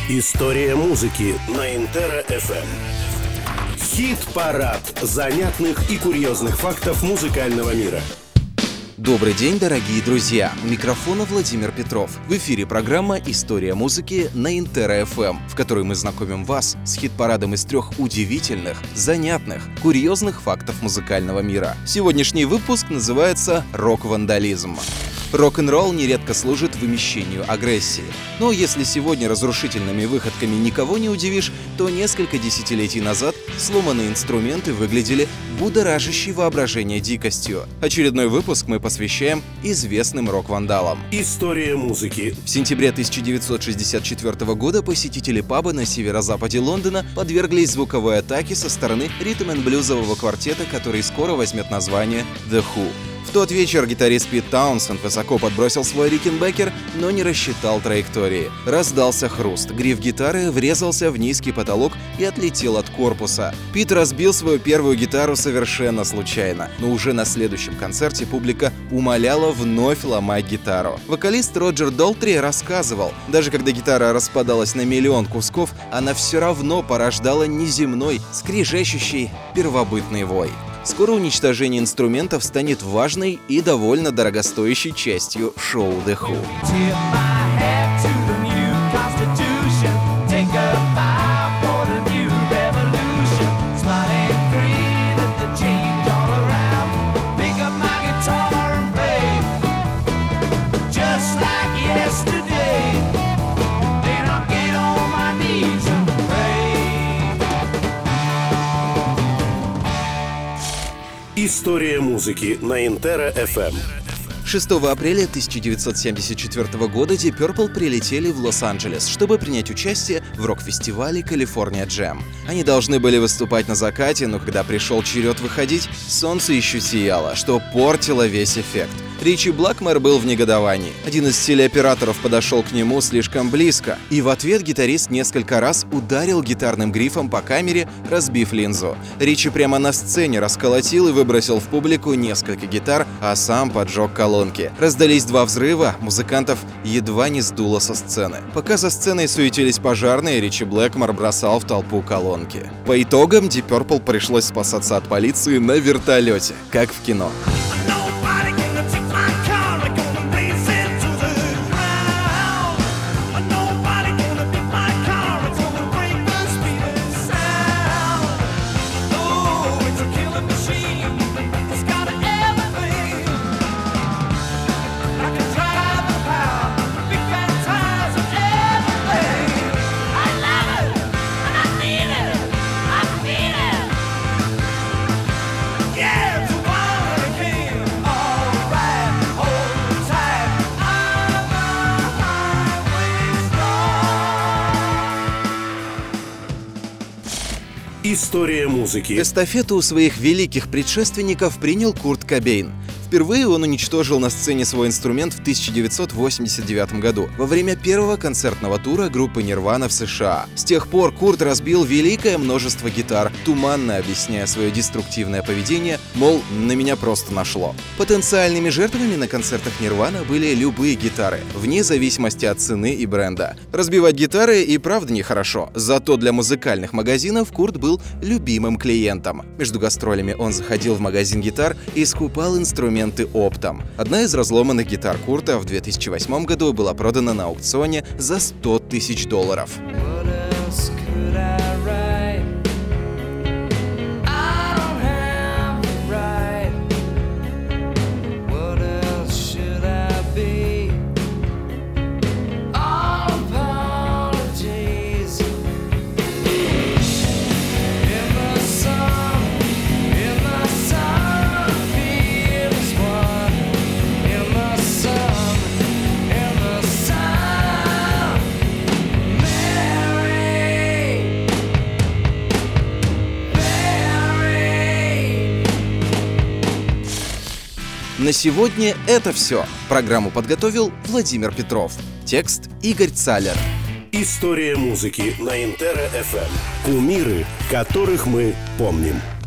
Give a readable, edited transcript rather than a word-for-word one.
История музыки на Интера FM. Хит-парад занятных и курьезных фактов музыкального мира. Добрый день, дорогие друзья! У микрофона Владимир Петров. В эфире программа «История музыки» на Интера FM, в которой мы знакомим вас с хит-парадом из 3 удивительных, занятных, курьезных фактов музыкального мира. Сегодняшний выпуск называется «Рок-вандализм». Рок-н-ролл нередко служит вымещению агрессии. Но если сегодня разрушительными выходками никого не удивишь, то несколько десятилетий назад сломанные инструменты выглядели будоражащей воображение дикостью. Очередной выпуск мы посвящаем известным рок-вандалам. История музыки. В сентябре 1964 года посетители паба на северо-западе Лондона подверглись звуковой атаке со стороны ритм-н-блюзового квартета, который скоро возьмет название The Who. В тот вечер гитарист Пит Таунсенд высоко подбросил свой рикенбекер, но не рассчитал траектории. Раздался хруст, гриф гитары врезался в низкий потолок и отлетел от корпуса. Пит разбил свою первую гитару совершенно случайно, но уже на следующем концерте публика умоляла вновь ломать гитару. Вокалист Роджер Долтри рассказывал, даже когда гитара распадалась на миллион кусков, она все равно порождала неземной, скрежещущий первобытный вой. Скоро уничтожение инструментов станет важной и довольно дорогостоящей частью шоу The Who. История музыки на Интера FM. 6 апреля 1974 года Deep Purple прилетели в Лос-Анджелес, чтобы принять участие в рок-фестивале California Jam. Они должны были выступать на закате, но когда пришел черед выходить, солнце еще сияло, что портило весь эффект. Ричи Блэкмор был в негодовании. Один из телеоператоров подошел к нему слишком близко, и в ответ гитарист несколько раз ударил гитарным грифом по камере, разбив линзу. Ричи прямо на сцене расколотил и выбросил в публику несколько гитар, а сам поджег колонки. Раздались 2 взрыва, музыкантов едва не сдуло со сцены. Пока за сценой суетились пожарные, Ричи Блэкмор бросал в толпу колонки. По итогам Deep Purple пришлось спасаться от полиции на вертолете, как в кино. История музыки. Эстафету у своих великих предшественников принял Курт Кобейн. Впервые он уничтожил на сцене свой инструмент в 1989 году, во время первого концертного тура группы Nirvana в США. С тех пор Курт разбил великое множество гитар, туманно объясняя свое деструктивное поведение, мол, на меня просто нашло. Потенциальными жертвами на концертах Nirvana были любые гитары, вне зависимости от цены и бренда. Разбивать гитары и правда нехорошо, зато для музыкальных магазинов Курт был любимым клиентом. Между гастролями он заходил в магазин гитар и скупал инструменты оптом. Одна из разломанных гитар Курта в 2008 году была продана на аукционе за $100 тысяч. На сегодня это все. Программу подготовил Владимир Петров. Текст Игорь Цалер. История музыки на Интера FM. Кумиры, которых мы помним.